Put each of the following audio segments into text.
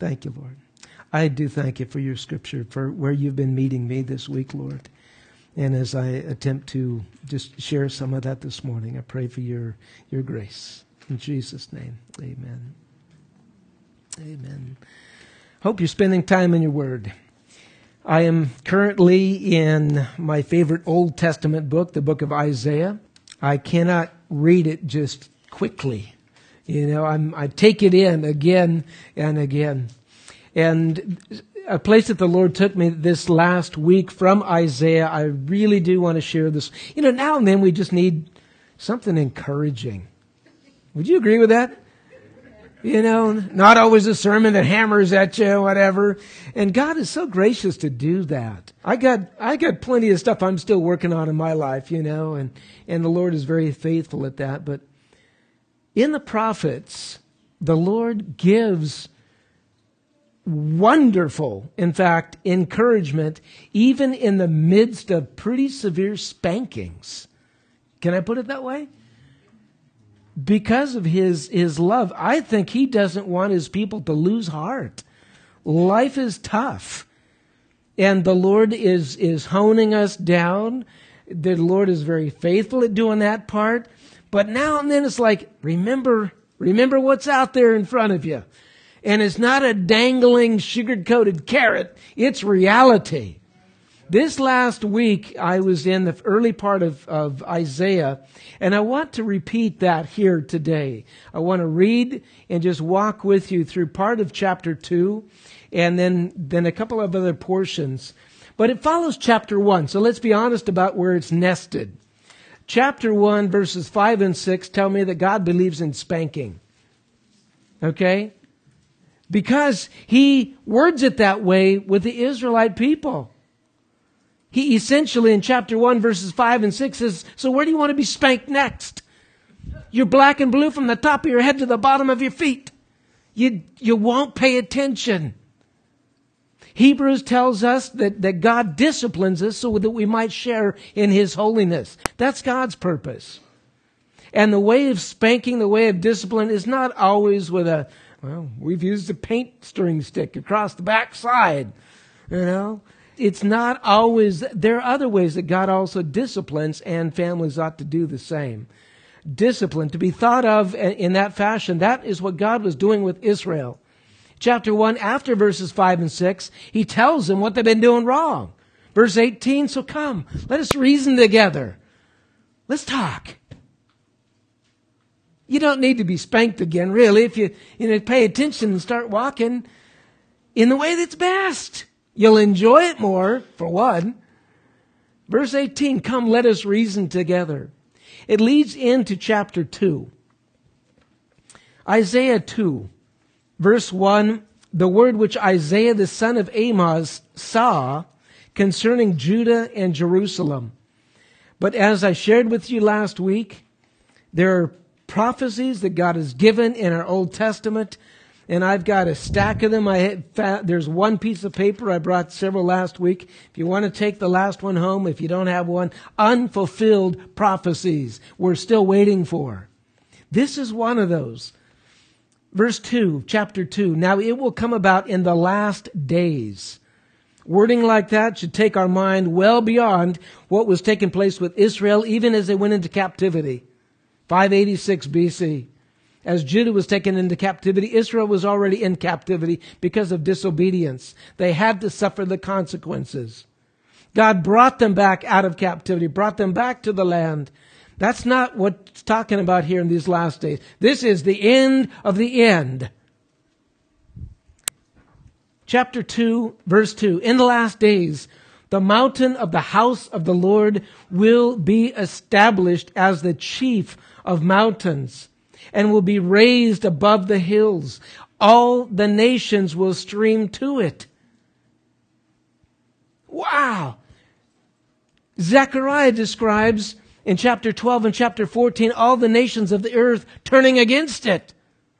Thank you, Lord. I do thank you for your scripture, for where you've been meeting me this week, Lord. And as I attempt to just share some of that this morning, I pray for your grace. In Jesus' name, amen. Amen. Hope you're spending time in your word. I am currently in my favorite Old Testament book, the book of Isaiah. I cannot read it just quickly. I take it in again and again. And a place that the Lord took me this last week from Isaiah, I really do want to share this. Now and then we just need something encouraging. Would you agree with that? Not always a sermon that hammers at you, whatever. And God is so gracious to do that. I got plenty of stuff I'm still working on in my life, and the Lord is very faithful at that. But in the prophets, the Lord gives wonderful, in fact, encouragement, even in the midst of pretty severe spankings. Can I put it that way? Because of his love, I think he doesn't want his people to lose heart. Life is tough. And the Lord is honing us down. The Lord is very faithful at doing that part. But now and then it's like, remember what's out there in front of you. And it's not a dangling, sugar-coated carrot. It's reality. This last week, I was in the early part of Isaiah, and I want to repeat that here today. I want to read and just walk with you through part of chapter 2, and then a couple of other portions. But it follows chapter 1, so let's be honest about where it's nested. Chapter 1, verses 5 and 6 tell me that God believes in spanking. Okay? Because he words it that way with the Israelite people. He essentially in chapter 1 verses 5 and 6 says, so where do you want to be spanked next? You're black and blue from the top of your head to the bottom of your feet. You won't pay attention. Hebrews tells us that God disciplines us so that we might share in his holiness. That's God's purpose. And the way of spanking, the way of discipline is not always with we've used a paint stirring stick across the backside, It's not always, there are other ways that God also disciplines, and families ought to do the same. Discipline, to be thought of in that fashion, that is what God was doing with Israel. Chapter 1, after verses 5 and 6, he tells them what they've been doing wrong. Verse 18, so come, let us reason together. Let's talk. You don't need to be spanked again, really, if you pay attention and start walking in the way that's best. You'll enjoy it more, for one. Verse 18, come, let us reason together. It leads into chapter 2. Isaiah 2, verse 1, the word which Isaiah the son of Amoz saw concerning Judah and Jerusalem. But as I shared with you last week, there are prophecies that God has given in our Old Testament, and I've got a stack of them. There's one piece of paper. I brought several last week. If you want to take the last one home, if you don't have one, unfulfilled prophecies we're still waiting for. This is one of those. Verse 2, chapter 2, now it will come about in the last days. Wording like that should take our mind well beyond what was taking place with Israel, even as they went into captivity. 586 BC. As Judah was taken into captivity, Israel was already in captivity because of disobedience. They had to suffer the consequences. God brought them back out of captivity, brought them back to the land. That's not what it's talking about here in these last days. This is the end of the end. Chapter 2, verse 2. In the last days, the mountain of the house of the Lord will be established as the chief of mountains and will be raised above the hills. All the nations will stream to it. Wow! Zechariah describes in chapter 12 and chapter 14 all the nations of the earth turning against it.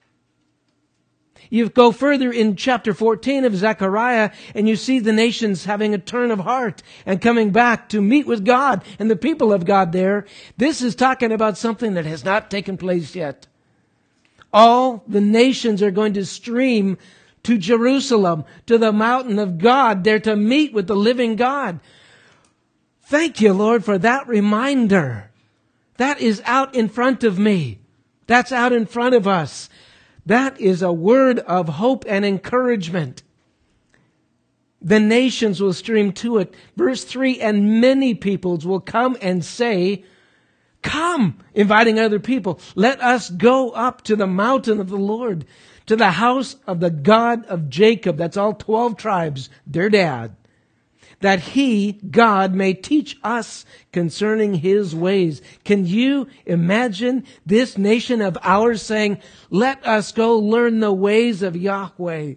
You go further in chapter 14 of Zechariah and you see the nations having a turn of heart and coming back to meet with God and the people of God there. This is talking about something that has not taken place yet. All the nations are going to stream to Jerusalem, to the mountain of God, there to meet with the living God. Thank you, Lord, for that reminder. That is out in front of me. That's out in front of us. That is a word of hope and encouragement. The nations will stream to it. Verse 3, and many peoples will come and say, come, inviting other people. Let us go up to the mountain of the Lord, to the house of the God of Jacob. That's all 12 tribes, their dad. That he, God, may teach us concerning his ways. Can you imagine this nation of ours saying, let us go learn the ways of Yahweh?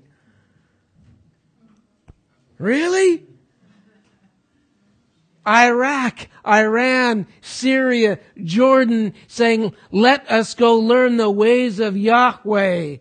Really? Iraq, Iran, Syria, Jordan saying, let us go learn the ways of Yahweh.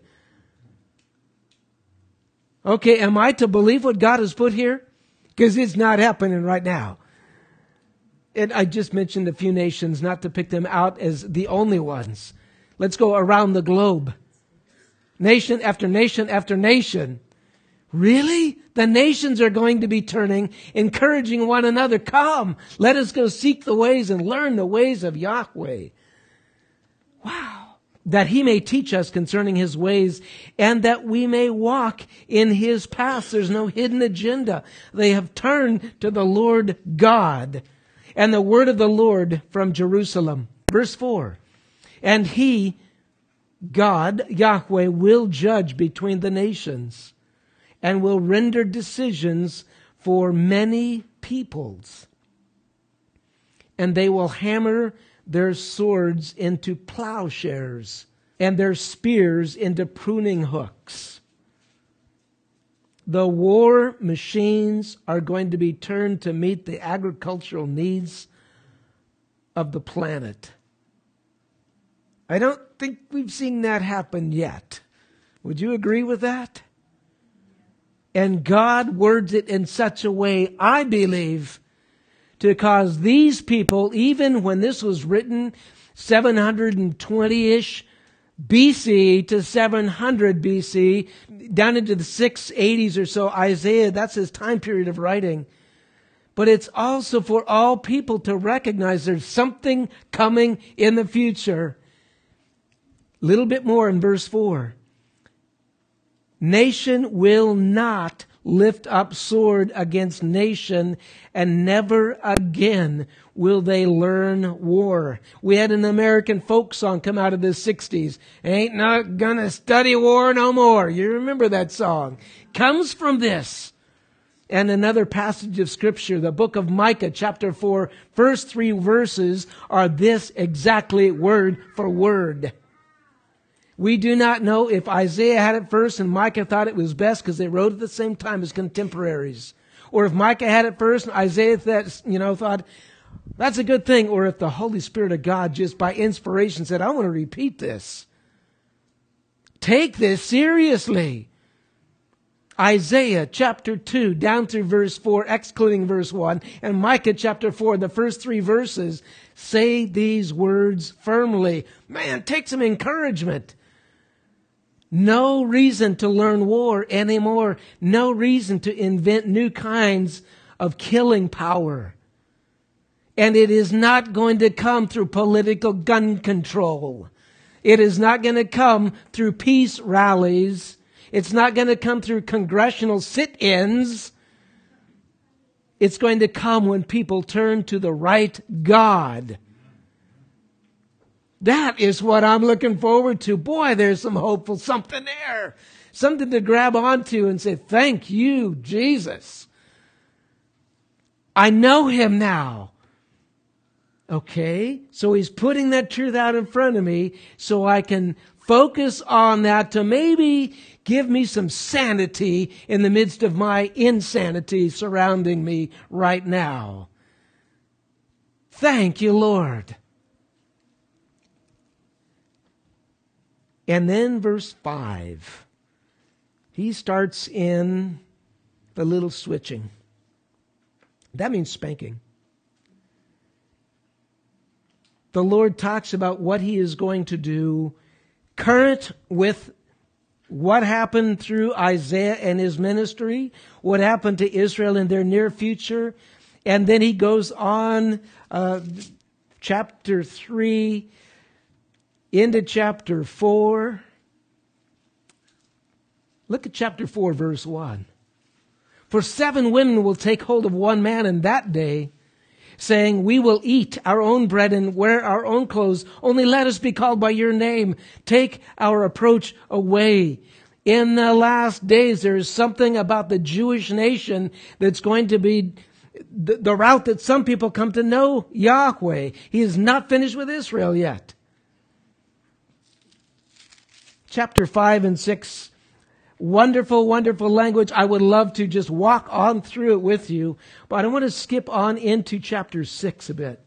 Okay, am I to believe what God has put here? Because it's not happening right now. And I just mentioned a few nations, not to pick them out as the only ones. Let's go around the globe. Nation after nation after nation. Really? The nations are going to be turning, encouraging one another. Come, let us go seek the ways and learn the ways of Yahweh. Wow. That he may teach us concerning his ways and that we may walk in his paths. There's no hidden agenda. They have turned to the Lord God and the word of the Lord from Jerusalem. Verse 4, and he, God, Yahweh, will judge between the nations and will render decisions for many peoples. And they will hammer their swords into plowshares and their spears into pruning hooks. The war machines are going to be turned to meet the agricultural needs of the planet. I don't think we've seen that happen yet. Would you agree with that? And God words it in such a way, I believe, to cause these people, even when this was written 720-ish BC to 700 BC, down into the 680s or so, Isaiah, that's his time period of writing. But it's also for all people to recognize there's something coming in the future. A little bit more in verse 4. Nation will not lift up sword against nation, and never again will they learn war. We had an American folk song come out of the 60s. Ain't not gonna study war no more. You remember that song. Comes from this. And another passage of scripture, the book of Micah, chapter 4, first 3 verses are this exactly word for word. We do not know if Isaiah had it first and Micah thought it was best because they wrote at the same time as contemporaries. Or if Micah had it first and Isaiah thought, that's a good thing. Or if the Holy Spirit of God just by inspiration said, I want to repeat this. Take this seriously. Isaiah chapter 2 down through verse 4, excluding verse 1, and Micah chapter 4, the first 3 verses, say these words firmly. Man, take some encouragement. No reason to learn war anymore. No reason to invent new kinds of killing power. And it is not going to come through political gun control. It is not going to come through peace rallies. It's not going to come through congressional sit-ins. It's going to come when people turn to the right God. That is what I'm looking forward to. Boy, there's some hopeful something there. Something to grab onto and say, thank you, Jesus. I know him now. Okay, so he's putting that truth out in front of me so I can focus on that to maybe give me some sanity in the midst of my insanity surrounding me right now. Thank you, Lord. And then verse 5, he starts in the little switching. That means spanking. The Lord talks about what he is going to do current with what happened through Isaiah and his ministry, what happened to Israel in their near future. And then he goes on, chapter 3 into chapter 4. Look at chapter 4, verse 1. For 7 women will take hold of one man in that day, saying, we will eat our own bread and wear our own clothes. Only let us be called by your name. Take our approach away. In the last days, there is something about the Jewish nation that's going to be the route that some people come to know Yahweh. He is not finished with Israel yet. Chapter 5 and 6. Wonderful, wonderful language. I would love to just walk on through it with you, but I want to skip on into chapter 6 a bit.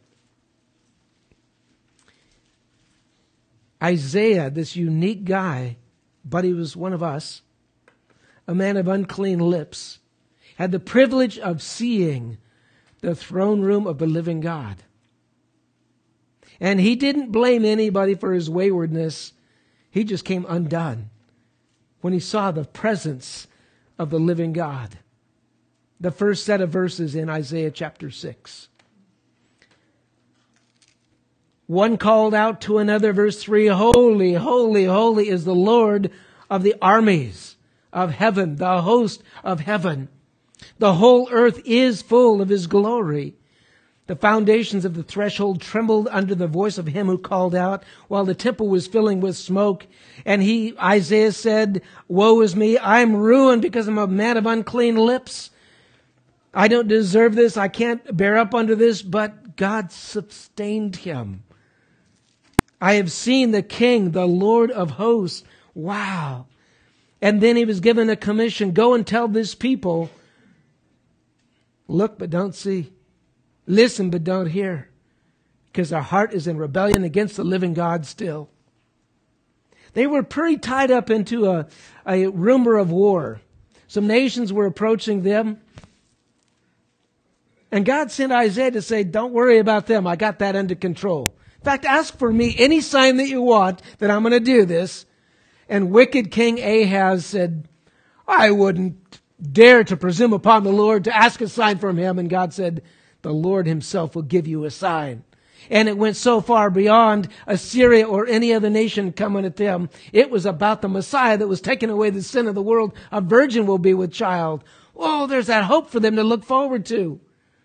Isaiah, this unique guy, but he was one of us, a man of unclean lips, had the privilege of seeing the throne room of the living God. And he didn't blame anybody for his waywardness. He just came undone when he saw the presence of the living God. The first set of verses in Isaiah chapter 6. One called out to another, verse 3, holy, holy, holy is the Lord of the armies of heaven, the host of heaven. The whole earth is full of his glory. The foundations of the threshold trembled under the voice of him who called out, while the temple was filling with smoke. And Isaiah said, woe is me, I'm ruined because I'm a man of unclean lips. I don't deserve this. I can't bear up under this, but God sustained him. I have seen the King, the Lord of hosts. Wow. And then he was given a commission. Go and tell this people, look but don't see. Listen but don't hear. Because our heart is in rebellion against the living God still. They were pretty tied up into a rumor of war. Some nations were approaching them. And God sent Isaiah to say, don't worry about them. I got that under control. In fact, ask for me any sign that you want that I'm going to do this. And wicked King Ahaz said, I wouldn't dare to presume upon the Lord to ask a sign from him. And God said, the Lord himself will give you a sign. And it went so far beyond Assyria or any other nation coming at them. It was about the Messiah that was taking away the sin of the world. A virgin will be with child. Oh, there's that hope for them to look forward to.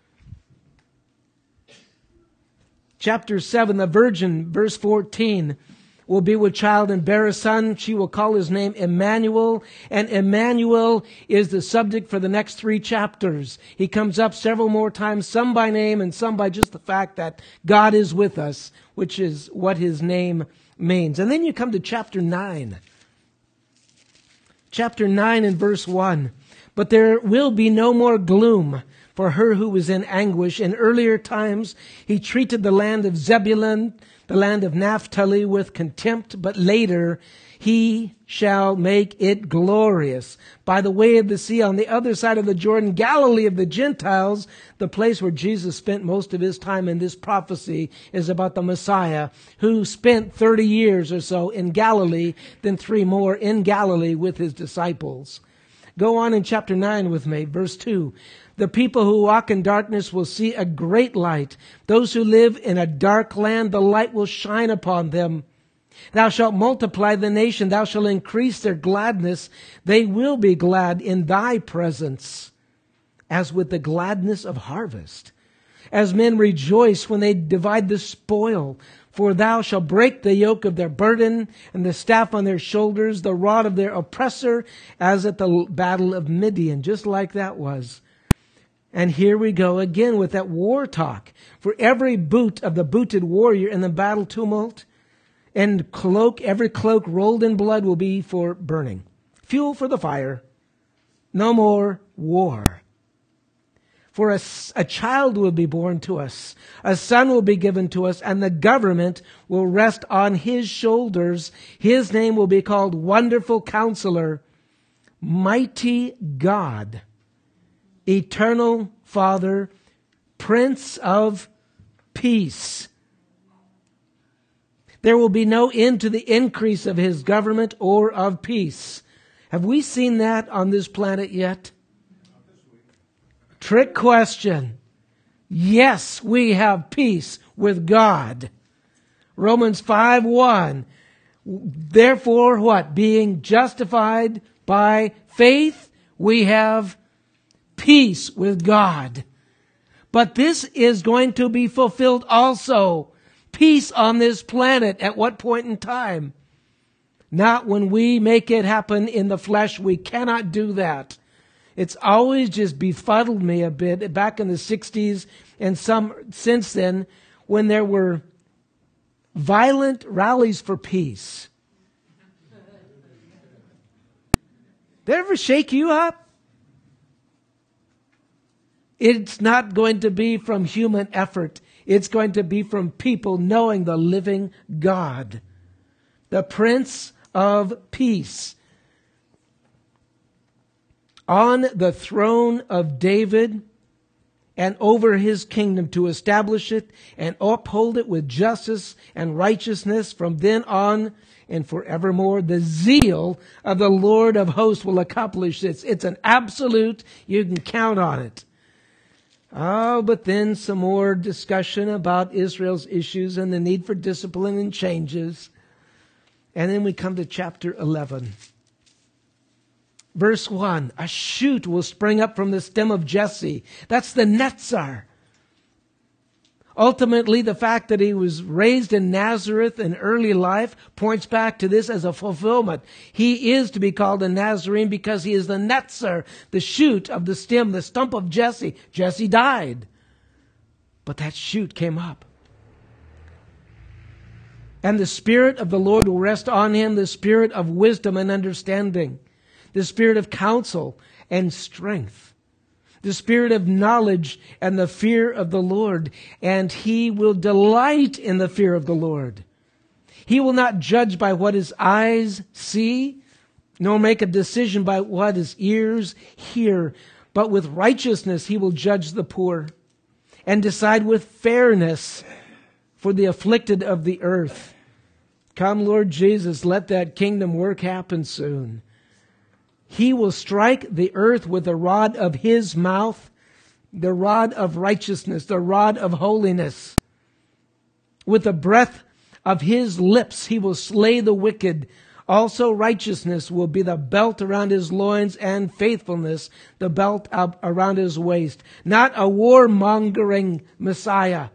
Chapter 7, the virgin, verse 14, will be with child and bear a son. She will call his name Emmanuel. And Emmanuel is the subject for the next 3 chapters. He comes up several more times, some by name and some by just the fact that God is with us, which is what his name means. And then you come to chapter 9. Chapter 9 and verse 1. But there will be no more gloom for her who was in anguish. In earlier times, he treated the land of Zebulun, the land of Naphtali, with contempt, but later he shall make it glorious. By the way of the sea, on the other side of the Jordan, Galilee of the Gentiles, the place where Jesus spent most of his time in this prophecy is about the Messiah, who spent 30 years or so in Galilee, then 3 more in Galilee with his disciples. Go on in chapter 9 with me, verse 2. The people who walk in darkness will see a great light. Those who live in a dark land, the light will shine upon them. Thou shalt multiply the nation. Thou shalt increase their gladness. They will be glad in thy presence, as with the gladness of harvest. As men rejoice when they divide the spoil. For thou shalt break the yoke of their burden and the staff on their shoulders, the rod of their oppressor, as at the battle of Midian. Just like that was. And here we go again with that war talk. For every boot of the booted warrior in the battle tumult and cloak, every cloak rolled in blood will be for burning. Fuel for the fire. No more war. For a child will be born to us. A son will be given to us, and the government will rest on his shoulders. His name will be called Wonderful Counselor, Mighty God, Eternal Father, Prince of Peace. There will be no end to the increase of his government or of peace. Have we seen that on this planet yet? Trick question. Yes, we have peace with God. Romans 5:1. Therefore, what? Being justified by faith, we have peace with God. But this is going to be fulfilled also. Peace on this planet. At what point in time? Not when we make it happen in the flesh. We cannot do that. It's always just befuddled me a bit back in the 60s and some since then when there were violent rallies for peace. Did it ever shake you up? It's not going to be from human effort. It's going to be from people knowing the living God, the Prince of Peace. On the throne of David and over his kingdom to establish it and uphold it with justice and righteousness from then on and forevermore. The zeal of the Lord of hosts will accomplish this. It's an absolute. You can count on it. Oh, but then some more discussion about Israel's issues and the need for discipline and changes. And then we come to chapter 11. Verse 1, a shoot will spring up from the stem of Jesse. That's the Netzar. Ultimately, the fact that he was raised in Nazareth in early life points back to this as a fulfillment. He is to be called a Nazarene because he is the Netzar, the shoot of the stem, the stump of Jesse. Jesse died, but that shoot came up. And the Spirit of the Lord will rest on him, the Spirit of wisdom and understanding, the Spirit of counsel and strength, the Spirit of knowledge and the fear of the Lord. And he will delight in the fear of the Lord. He will not judge by what his eyes see, nor make a decision by what his ears hear. But with righteousness he will judge the poor and decide with fairness for the afflicted of the earth. Come, Lord Jesus, let that kingdom work happen soon. He will strike the earth with the rod of his mouth, the rod of righteousness, the rod of holiness. With the breath of his lips, he will slay the wicked. Also righteousness will be the belt around his loins, and faithfulness the belt around his waist. Not a warmongering Messiah.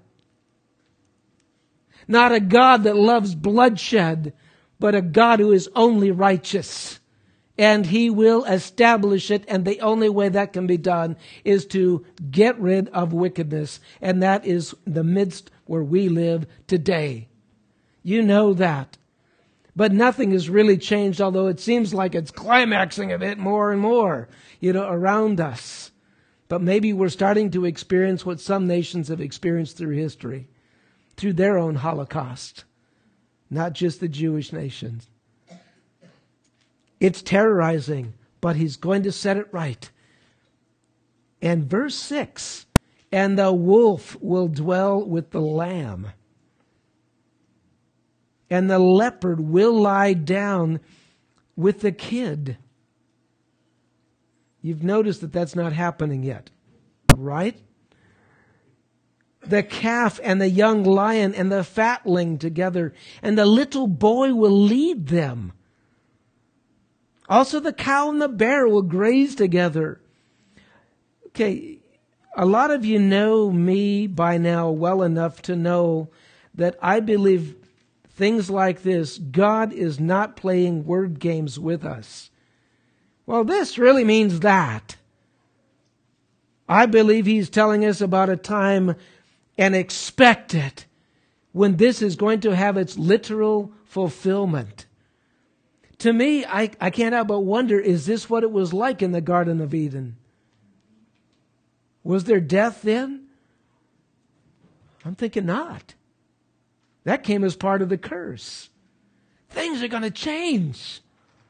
Not a God that loves bloodshed, but a God who is only righteous. And he will establish it, and the only way that can be done is to get rid of wickedness. And that is the midst where we live today. You know that. But nothing has really changed, although it seems like it's climaxing a bit more and more, around us. But maybe we're starting to experience what some nations have experienced through history, through their own Holocaust, not just the Jewish nations. It's terrorizing, but he's going to set it right. And verse 6, and the wolf will dwell with the lamb, and the leopard will lie down with the kid. You've noticed that that's not happening yet, right? The calf and the young lion and the fatling together, and the little boy will lead them. Also, the cow and the bear will graze together. Okay, a lot of you know me by now well enough to know that I believe things like this, God is not playing word games with us. Well, this really means that. I believe he's telling us about a time, and expect it, when this is going to have its literal fulfillment. To me, I can't help but wonder, is this what it was like in the Garden of Eden? Was there death then? I'm thinking not. That came as part of the curse. Things are going to change.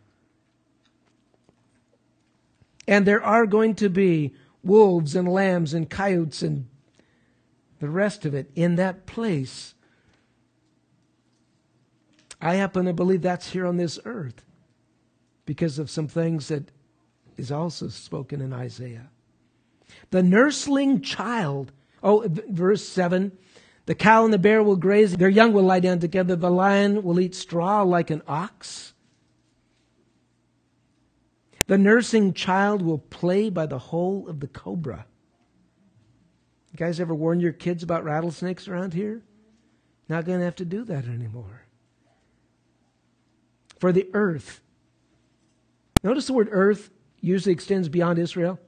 And there are going to be wolves and lambs and coyotes and the rest of it in that place. I happen to believe that's here on this earth, because of some things that is also spoken in Isaiah. The nursling child, verse 7, the cow and the bear will graze, their young will lie down together, the lion will eat straw like an ox. The nursing child will play by the hole of the cobra. You guys ever warn your kids about rattlesnakes around here? Not going to have to do that anymore. For the earth. Notice the word earth usually extends beyond Israel.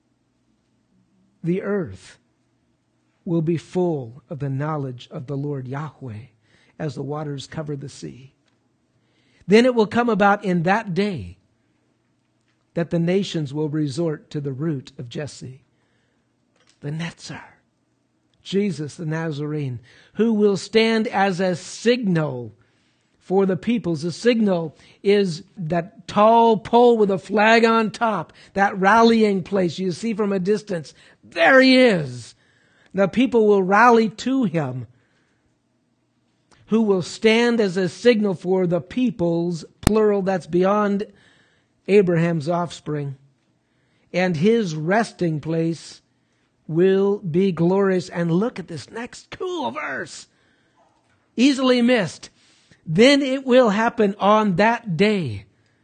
The earth will be full of the knowledge of the Lord Yahweh as the waters cover the sea. Then it will come about in that day that the nations will resort to the root of Jesse, the Netzar, Jesus the Nazarene, who will stand as a signal for the peoples. The signal is that tall pole with a flag on top, that rallying place you see from a distance. There he is. The people will rally to him, who will stand as a signal for the peoples, plural, that's beyond Abraham's offspring. And his resting place will be glorious. And look at this next cool verse. Easily missed. Then it will happen on that day.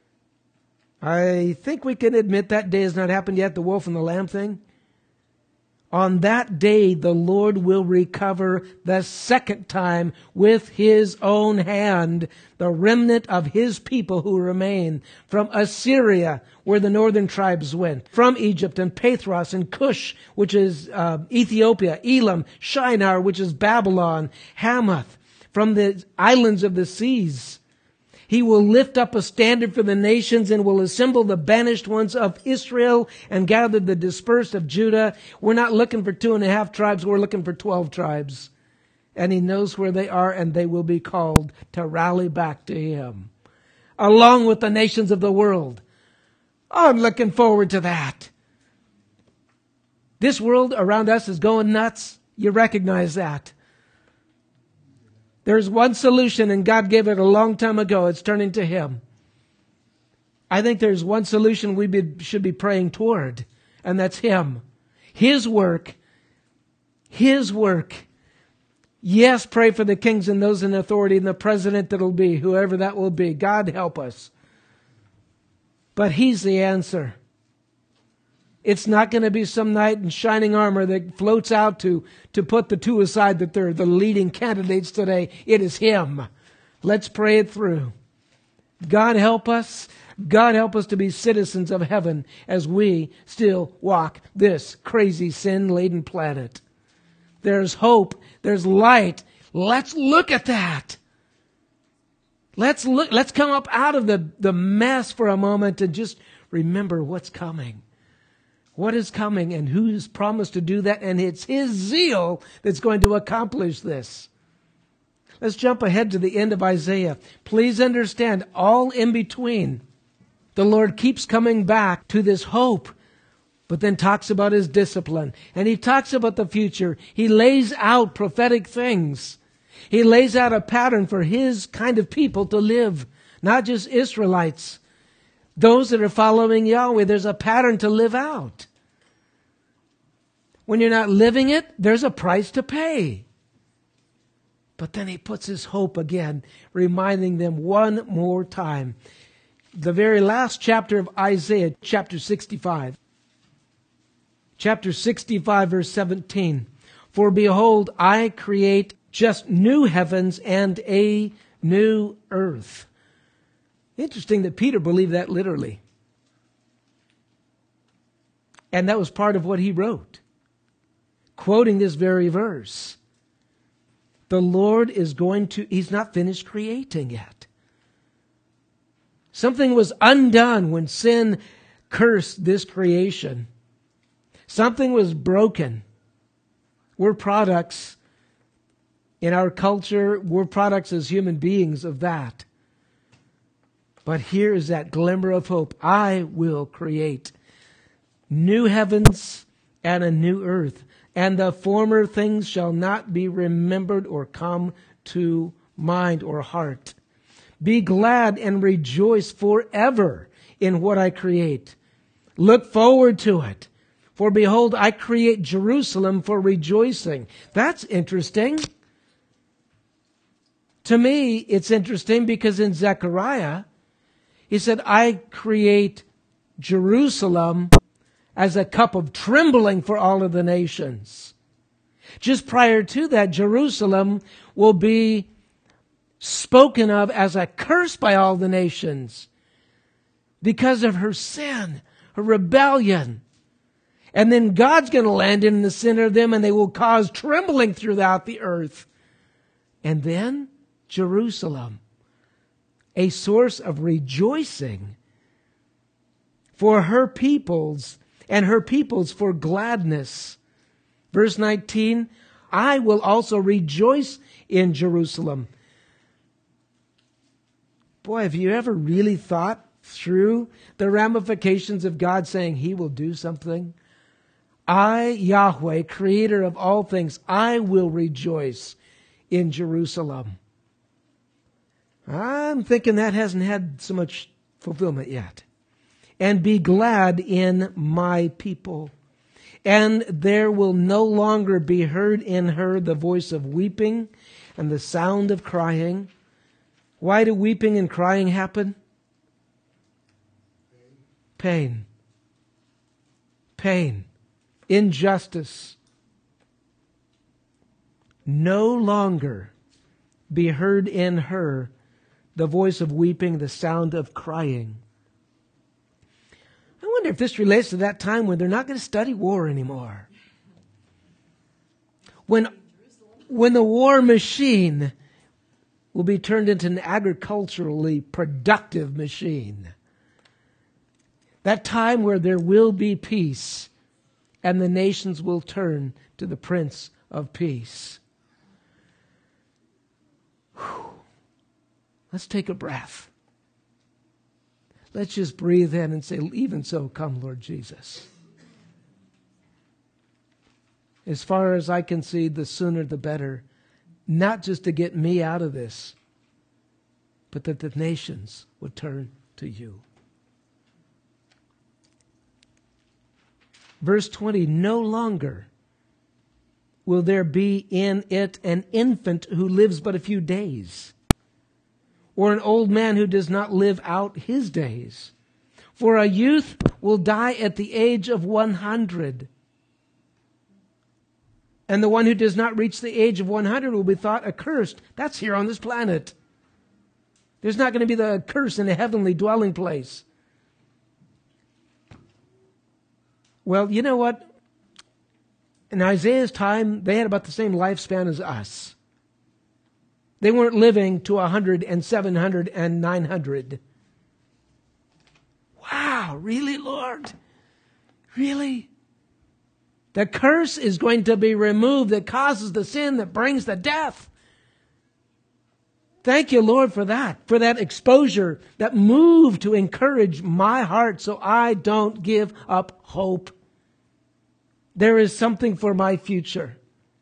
I think we can admit that day has not happened yet, the wolf and the lamb thing. On that day, the Lord will recover the second time with his own hand the remnant of his people who remain from Assyria, where the northern tribes went, from Egypt and Pathros and Cush, which is Ethiopia, Elam, Shinar, which is Babylon, Hamath, from the islands of the seas. He will lift up a standard for the nations and will assemble the banished ones of Israel and gather the dispersed of Judah. We're not looking for 2.5 tribes. We're looking for 12 tribes. And he knows where they are, and they will be called to rally back to him, along with the nations of the world. I'm looking forward to that. This world around us is going nuts. You recognize that. There's one solution, and God gave it a long time ago. It's turning to him. I think there's one solution we should be praying toward, and that's him. His work. His work. Yes, pray for the kings and those in authority and the president that'll be, whoever that will be. God help us. But he's the answer. It's not going to be some knight in shining armor that floats out to put the two aside that they're the leading candidates today. It is him. Let's pray it through. God help us. God help us to be citizens of heaven as we still walk this crazy sin-laden planet. There's hope. There's light. Let's look at that. Let's come up out of the mess for a moment and just remember what's coming. What is coming and who's promised to do that? And it's his zeal that's going to accomplish this. Let's jump ahead to the end of Isaiah. Please understand, all in between, the Lord keeps coming back to this hope, but then talks about his discipline. And he talks about the future. He lays out prophetic things. He lays out a pattern for his kind of people to live, not just Israelites. Those that are following Yahweh, there's a pattern to live out. When you're not living it, there's a price to pay. But then he puts his hope again, reminding them one more time. The very last chapter of Isaiah, chapter 65. Chapter 65, verse 17. For behold, I create just new heavens and a new earth. Interesting that Peter believed that literally. And that was part of what he wrote, quoting this very verse. The Lord is he's not finished creating yet. Something was undone when sin cursed this creation. Something was broken. We're products in our culture. We're products as human beings of that. But here is that glimmer of hope. I will create new heavens and a new earth, and the former things shall not be remembered or come to mind or heart. Be glad and rejoice forever in what I create. Look forward to it. For behold, I create Jerusalem for rejoicing. That's interesting. To me, it's interesting because in Zechariah, he said, I create Jerusalem as a cup of trembling for all of the nations. Just prior to that, Jerusalem will be spoken of as a curse by all the nations because of her sin, her rebellion. And then God's going to land in the center of them, and they will cause trembling throughout the earth. And then Jerusalem, a source of rejoicing for her peoples, and her peoples for gladness. Verse 19, I will also rejoice in Jerusalem. Boy, have you ever really thought through the ramifications of God saying He will do something? I, Yahweh, creator of all things, I will rejoice in Jerusalem. I'm thinking that hasn't had so much fulfillment yet. And be glad in my people. And there will no longer be heard in her the voice of weeping and the sound of crying. Why do weeping and crying happen? Pain. Pain. Injustice. No longer be heard in her the voice of weeping, the sound of crying. I wonder if this relates to that time when they're not going to study war anymore. When the war machine will be turned into an agriculturally productive machine. That time where there will be peace and the nations will turn to the Prince of Peace. Whew. Let's take a breath. Let's just breathe in and say, even so, come, Lord Jesus. As far as I can see, the sooner the better. Not just to get me out of this, but that the nations would turn to you. Verse 20, no longer will there be in it an infant who lives but a few days, or an old man who does not live out his days. For a youth will die at the age of 100. And the one who does not reach the age of 100 will be thought accursed. That's here on this planet. There's not going to be the curse in a heavenly dwelling place. Well, you know what? In Isaiah's time, they had about the same lifespan as us. They weren't living to 100 and 700 and 900. Wow, really, Lord? Really? The curse is going to be removed that causes the sin that brings the death. Thank you, Lord, for that exposure, that move to encourage my heart so I don't give up hope. There is something for my future.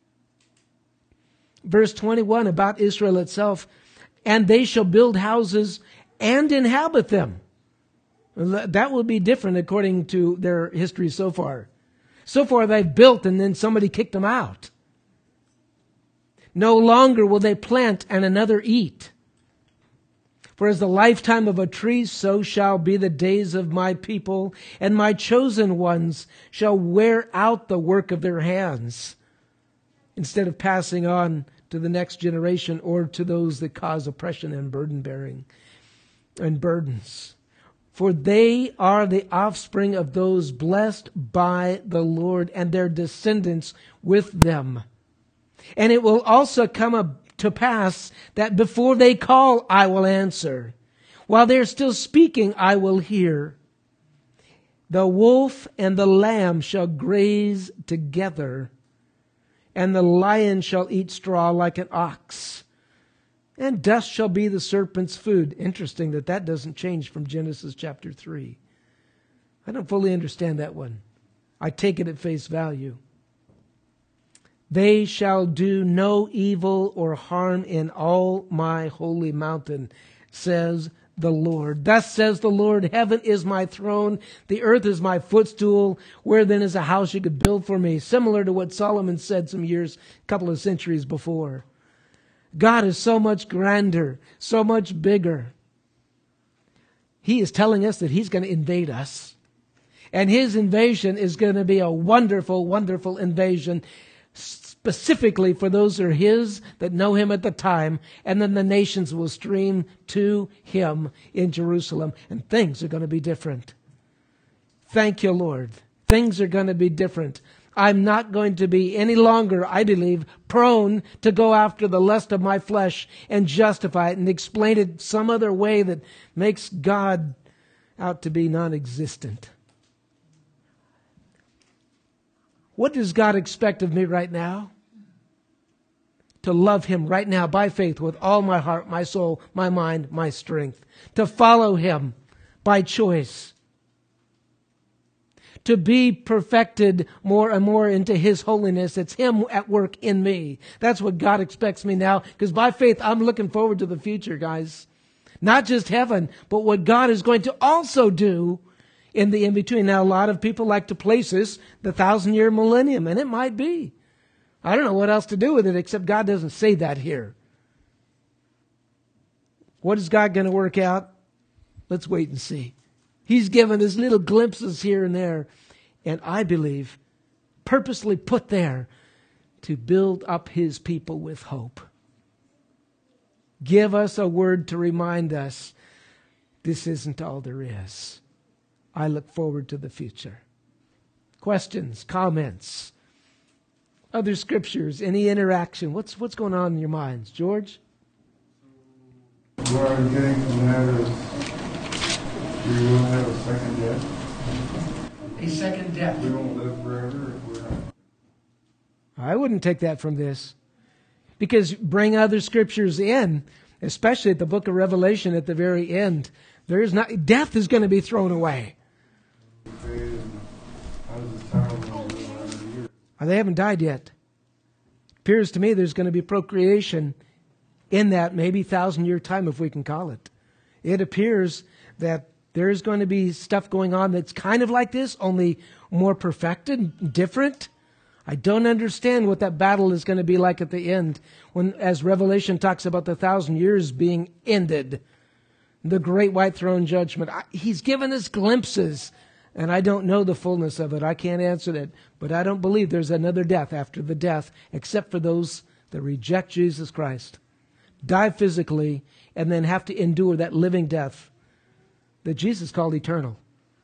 Verse 21 about Israel itself, and they shall build houses and inhabit them. That will be different according to their history so far. So far they've built and then somebody kicked them out. No longer will they plant and another eat. For as the lifetime of a tree, so shall be the days of my people, and my chosen ones shall wear out the work of their hands, instead of passing on to the next generation or to those that cause oppression and burden bearing and burdens. For they are the offspring of those blessed by the Lord, and their descendants with them. And it will also come to pass that before they call, I will answer. While they're still speaking, I will hear. The wolf and the lamb shall graze together, and the lion shall eat straw like an ox. And dust shall be the serpent's food. Interesting that doesn't change from Genesis chapter 3. I don't fully understand that one. I take it at face value. They shall do no evil or harm in all my holy mountain, says the Lord. Thus says the Lord, heaven is my throne, the earth is my footstool. Where then is a house you could build for me? Similar to what Solomon said some years, a couple of centuries before. God is so much grander, so much bigger. He is telling us that He's going to invade us. And His invasion is going to be a wonderful, wonderful invasion, specifically for those who are His, that know Him at the time, and then the nations will stream to Him in Jerusalem, and things are going to be different. Thank you, Lord. Things are going to be different. I'm not going to be any longer, I believe, prone to go after the lust of my flesh and justify it and explain it some other way that makes God out to be non-existent. What does God expect of me right now? To love Him right now by faith with all my heart, my soul, my mind, my strength. To follow Him by choice. To be perfected more and more into His holiness. It's Him at work in me. That's what God expects me now. Because by faith, I'm looking forward to the future, guys. Not just heaven, but what God is going to also do in the in-between. Now, a lot of people like to place this, the 1,000-year millennium, and it might be. I don't know what else to do with it, except God doesn't say that here. What is God going to work out? Let's wait and see. He's given us little glimpses here and there, and I believe purposely put there to build up His people with hope. Give us a word to remind us this isn't all there is. I look forward to the future. Questions, comments, other scriptures, any interaction? What's going on in your minds? George? Where I'm getting from that is we will have a second death. A second death. We won't live forever if we're not. I wouldn't take that from this. Because bring other scriptures in, especially at the book of Revelation at the very end. Death is going to be thrown away. They haven't died yet. Appears to me there's going to be procreation in that maybe 1,000-year time, if we can call it. It appears that there's going to be stuff going on that's kind of like this, only more perfected, different. I don't understand what that battle is going to be like at the end, as Revelation talks about the 1,000 years being ended, the great white throne judgment. He's given us glimpses. And I don't know the fullness of it. I can't answer that. But I don't believe there's another death after the death, except for those that reject Jesus Christ, die physically, and then have to endure that living death that Jesus called eternal.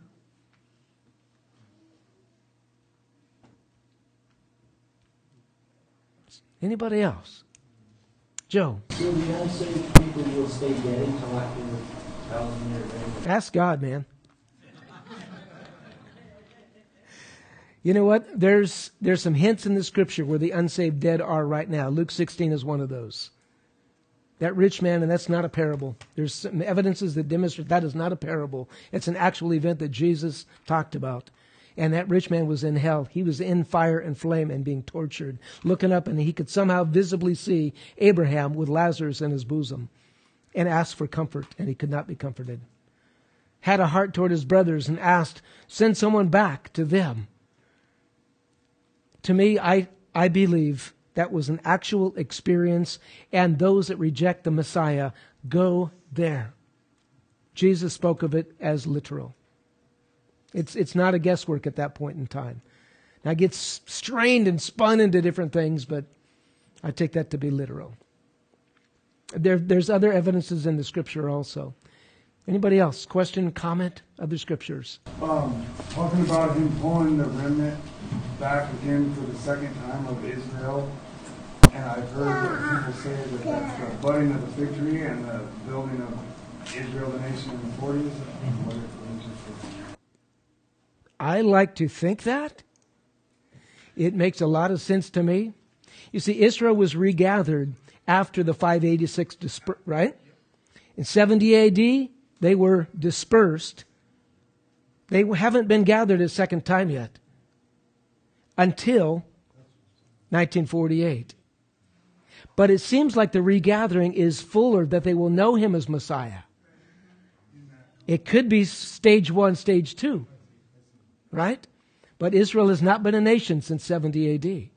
Anybody else? Joe. So the unsaved people will stay dead until after the 1,000-year reign? Ask God, man. You know what? There's some hints in the scripture where the unsaved dead are right now. Luke 16 is one of those. That rich man, and that's not a parable. There's some evidences that demonstrate that is not a parable. It's an actual event that Jesus talked about. And that rich man was in hell. He was in fire and flame and being tortured. Looking up, and he could somehow visibly see Abraham with Lazarus in his bosom and asked for comfort, and he could not be comforted. Had a heart toward his brothers and asked, send someone back to them. To me, I believe that was an actual experience, and those that reject the Messiah go there. Jesus spoke of it as literal. It's not a guesswork at that point in time. Now, it gets strained and spun into different things, but I take that to be literal. There's other evidences in the Scripture also. Anybody else? Question, comment, other scriptures? Talking about him pulling the remnant back again for the second time of Israel. And I've heard that people say that that's the budding of the fig tree and the building of Israel, the nation in the 40s. I like to think that. It makes a lot of sense to me. You see, Israel was regathered after the 586, right? In 70 A.D., they were dispersed. They haven't been gathered a second time yet until 1948. But it seems like the regathering is fuller, that they will know him as Messiah. It could be stage 1, stage 2. Right? But Israel has not been a nation since 70 AD.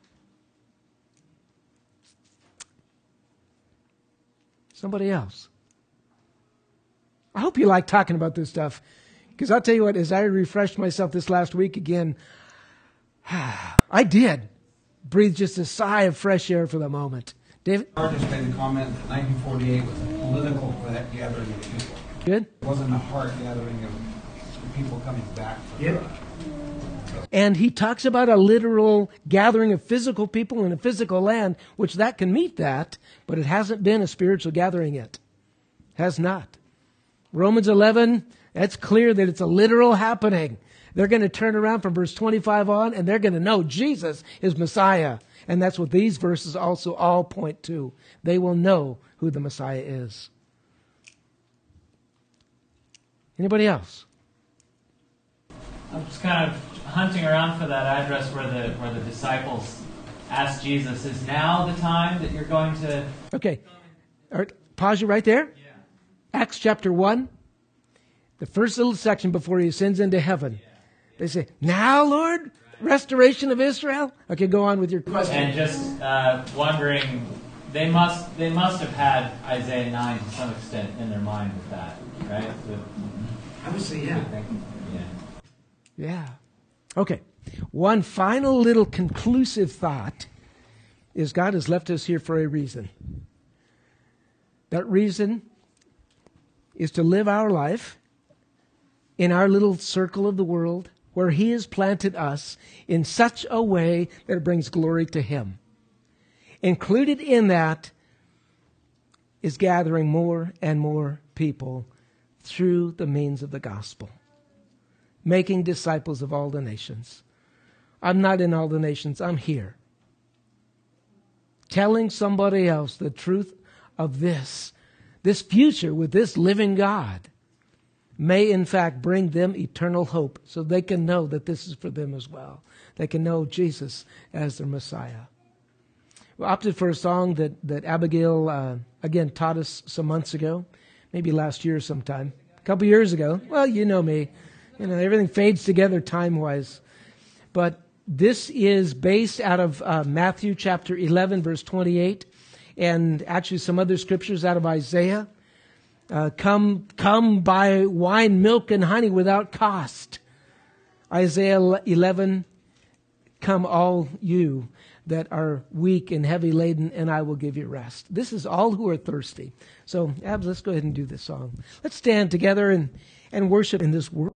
Somebody else. I hope you like talking about this stuff. Because I'll tell you what, as I refreshed myself this last week again, I did breathe just a sigh of fresh air for the moment. David? Hard just made the comment that 1948 was a political gathering of people. Good. It wasn't a heart gathering of people coming back from God. And he talks about a literal gathering of physical people in a physical land, which that can meet that, but it hasn't been a spiritual gathering yet. Has not. Romans 11, that's clear that it's a literal happening. They're going to turn around from verse 25 on, and they're going to know Jesus is Messiah. And that's what these verses also all point to. They will know who the Messiah is. Anybody else? I'm just kind of hunting around for that address where the disciples asked Jesus, is now the time that you're going to... Okay. All right. Pause you right there. Yeah. Acts chapter 1. The first little section before he ascends into heaven. They say, now, Lord, restoration of Israel? Okay, go on with your question. And just wondering, they must have had Isaiah 9 to some extent in their mind with that, right? I would say, yeah. Yeah. Okay. One final little conclusive thought is God has left us here for a reason. That reason is to live our life in our little circle of the world where He has planted us in such a way that it brings glory to Him. Included in that is gathering more and more people through the means of the gospel. Making disciples of all the nations. I'm not in all the nations. I'm here. Telling somebody else the truth of this future with this living God may in fact bring them eternal hope so they can know that this is for them as well. They can know Jesus as their Messiah. We opted for a song that Abigail, again, taught us some months ago, maybe last year sometime. A couple years ago. Well, you know me. You know, everything fades together time-wise. But this is based out of Matthew chapter 11, verse 28, and actually some other scriptures out of Isaiah. Come buy wine, milk, and honey without cost. Isaiah 11, come all you that are weak and heavy laden, and I will give you rest. This is all who are thirsty. So, Abs, let's go ahead and do this song. Let's stand together and worship in this world.